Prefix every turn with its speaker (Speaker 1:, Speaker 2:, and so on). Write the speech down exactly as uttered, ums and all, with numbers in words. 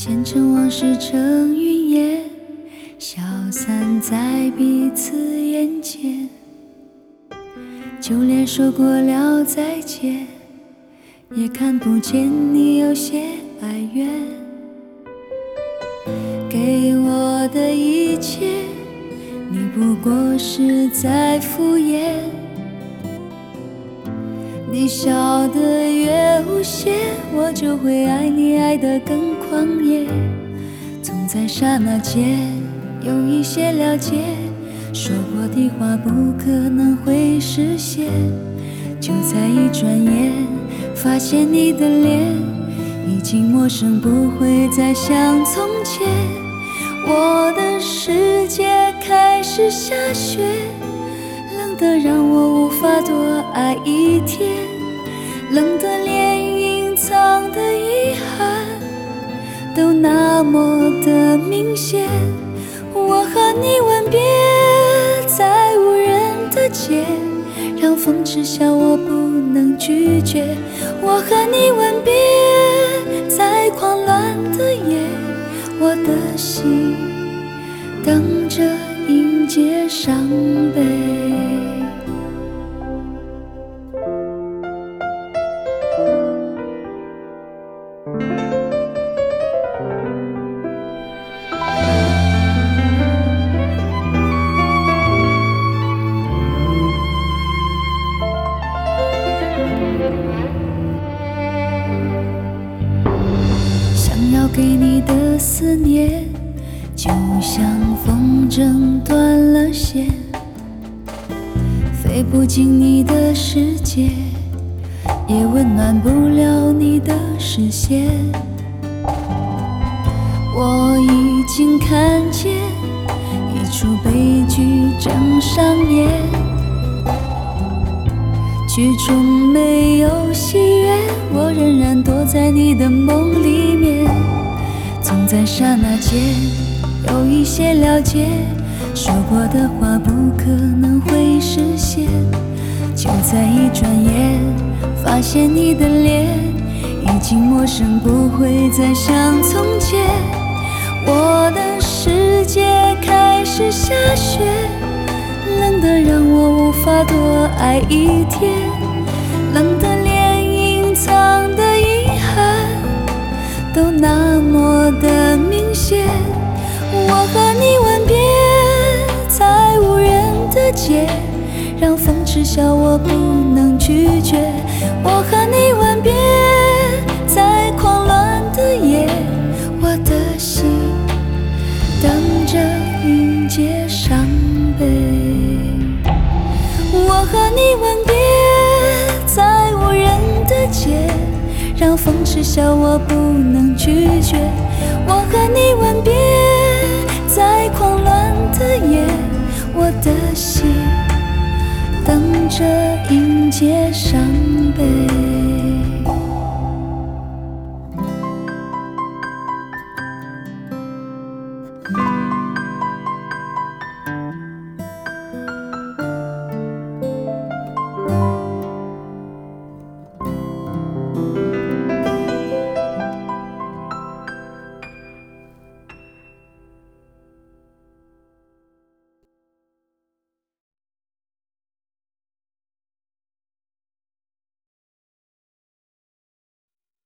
Speaker 1: 前尘往事成云烟，消散在彼此眼前。就连说过了再见，也看不见你有些哀怨。给我的一切，你不过是在敷衍。你笑得越无邪，我就会爱你爱得更狂野。总在刹那间有一些了解，说过的话不可能会实现。就在一转眼，发现你的脸已经陌生，不会再像从前。我的世界开始下雪，冷得让我无法多爱一天，冷得连隐藏的遗憾都那么的明显。我和你吻别在无人的街，让风痴笑我不能拒绝。我和你吻别在狂乱的夜，我的心等着迎接伤悲。想要给你的思念，就像风筝断了线，飞不进你的世界，也温暖不了你的视线。我已经看见一出悲剧正上演，剧中没有喜悦，我仍然躲在你的梦里面。总在刹那间有一些了解，说过的话不可能会实现。就在一转眼，发现你的脸已经陌生，不会再像从前。我的世界开始下雪，冷得让我无法多爱一天，冷得连隐藏的遗憾都那么的明显。我和你吻别在无人的街，让风痴笑我不能拒绝。我和你吻别在狂乱的夜，我的心等着迎接伤悲。我和你吻别在无人的街，让风痴笑我不能拒绝。我和你吻别在狂乱的夜，我的心等着迎接伤悲。